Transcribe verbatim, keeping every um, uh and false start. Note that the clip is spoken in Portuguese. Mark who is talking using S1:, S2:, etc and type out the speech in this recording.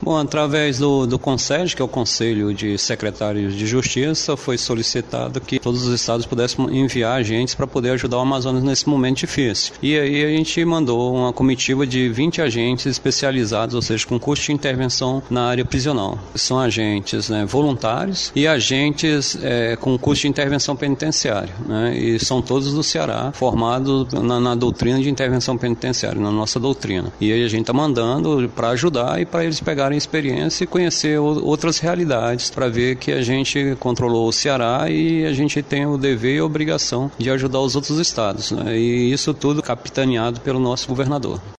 S1: Bom, através do, do CONSED, que é o Conselho de Secretários de Justiça, foi solicitado que todos os estados pudessem enviar agentes para poder ajudar o Amazonas nesse momento difícil. E aí a gente mandou uma comitiva de vinte agentes especializados, ou seja, com curso de intervenção na área prisional. São agentes, né, voluntários e agentes é, com curso de intervenção penitenciária, né, e são todos do Ceará, formados na, na doutrina de intervenção penitenciária, na nossa doutrina. E aí a gente está mandando para ajudar e para eles pegarem experiência e conhecer outras realidades, para ver que a gente controlou o Ceará e a gente tem o dever e a obrigação de ajudar os outros estados, né? E isso tudo capitaneado pelo nosso governador.